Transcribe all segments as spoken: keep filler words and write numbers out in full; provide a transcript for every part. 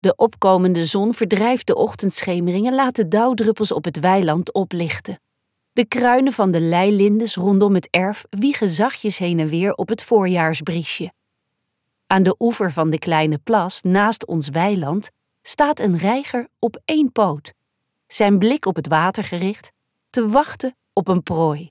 De opkomende zon verdrijft de ochtendschemering en laat de dauwdruppels op het weiland oplichten. De kruinen van de leilindes rondom het erf wiegen zachtjes heen en weer op het voorjaarsbriesje. Aan de oever van de kleine plas, naast ons weiland, staat een reiger op één poot, zijn blik op het water gericht, te wachten op een prooi.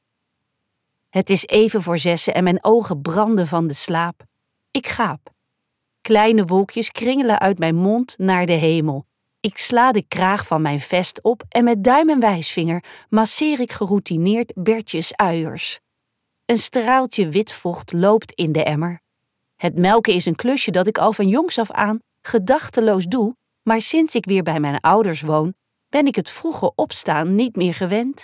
Het is even voor zessen en mijn ogen branden van de slaap. Ik gaap. Kleine wolkjes kringelen uit mijn mond naar de hemel. Ik sla de kraag van mijn vest op en met duim en wijsvinger masseer ik geroutineerd Bertjes uiers. Een straaltje wit vocht loopt in de emmer. Het melken is een klusje dat ik al van jongs af aan gedachteloos doe, maar sinds ik weer bij mijn ouders woon, ben ik het vroege opstaan niet meer gewend.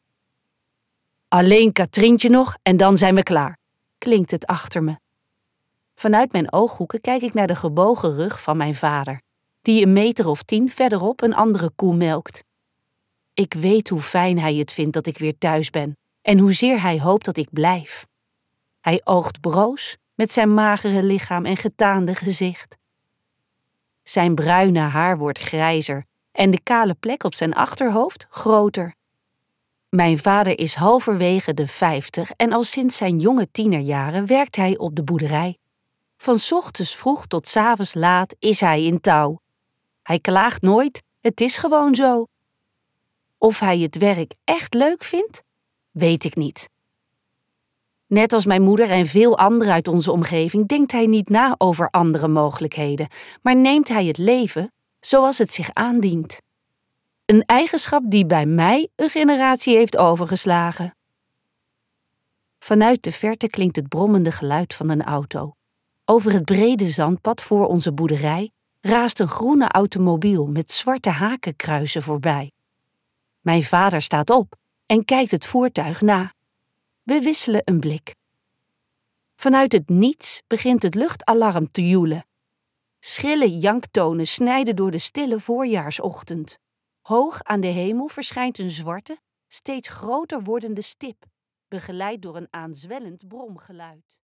Alleen Katrientje nog en dan zijn we klaar, klinkt het achter me. Vanuit mijn ooghoeken kijk ik naar de gebogen rug van mijn vader, die een meter of tien verderop een andere koe melkt. Ik weet hoe fijn hij het vindt dat ik weer thuis ben en hoezeer hij hoopt dat ik blijf. Hij oogt broos met zijn magere lichaam en getaande gezicht. Zijn bruine haar wordt grijzer en de kale plek op zijn achterhoofd groter. Mijn vader is halverwege de vijftig en al sinds zijn jonge tienerjaren werkt hij op de boerderij. Van 's ochtends vroeg tot 's avonds laat is hij in touw. Hij klaagt nooit, het is gewoon zo. Of hij het werk echt leuk vindt, weet ik niet. Net als mijn moeder en veel anderen uit onze omgeving denkt hij niet na over andere mogelijkheden, maar neemt hij het leven zoals het zich aandient. Een eigenschap die bij mij een generatie heeft overgeslagen. Vanuit de verte klinkt het brommende geluid van een auto. Over het brede zandpad voor onze boerderij raast een groene automobiel met zwarte hakenkruisen voorbij. Mijn vader staat op en kijkt het voertuig na. We wisselen een blik. Vanuit het niets begint het luchtalarm te joelen. Schrille janktonen snijden door de stille voorjaarsochtend. Hoog aan de hemel verschijnt een zwarte, steeds groter wordende stip, begeleid door een aanzwellend bromgeluid.